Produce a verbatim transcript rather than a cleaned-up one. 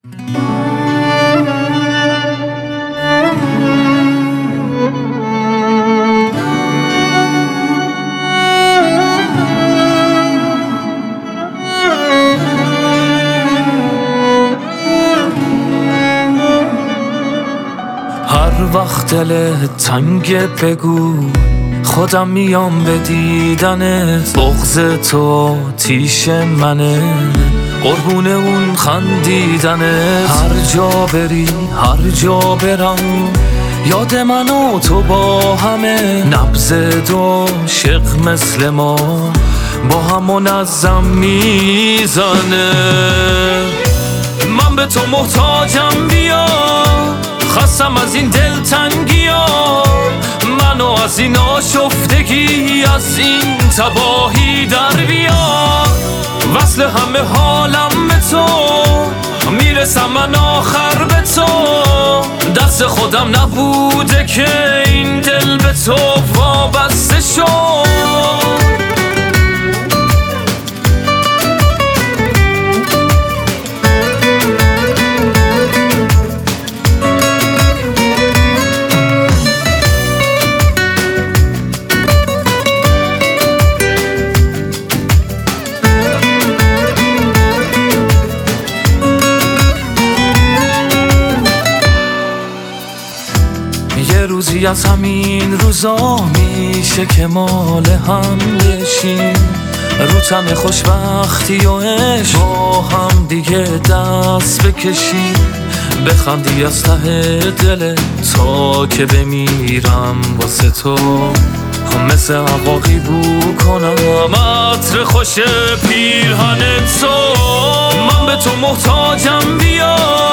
هر وقت دلت تنگه بگو خودم میام به دیدنت، بغض تو تیش منه، قربون اون خندیدنت. هر جا بری هر جا برم یاد من و تو با همه، نبض دو عاشق مثل ما با هم منظم میزنه. من به تو محتاجم، بیا خستم از این دلتنگی ها، منو از این آشفتگی، از این تباهی در بیا. وصل همه حالم به تو، میرسم من آخر به تو، دست خودم نبوده که این دل به تو وابسته شد. یه روزی از همین روزا میشه که مال هم بشیم، رو تن خوشبختی و عشق با هم دیگه دست بکشیم، بخندی از ته دل تا که بمیرم واسه تو، مثل عواقی بو کنم عطر خوش پیرهن تو. من به تو محتاجم، بیا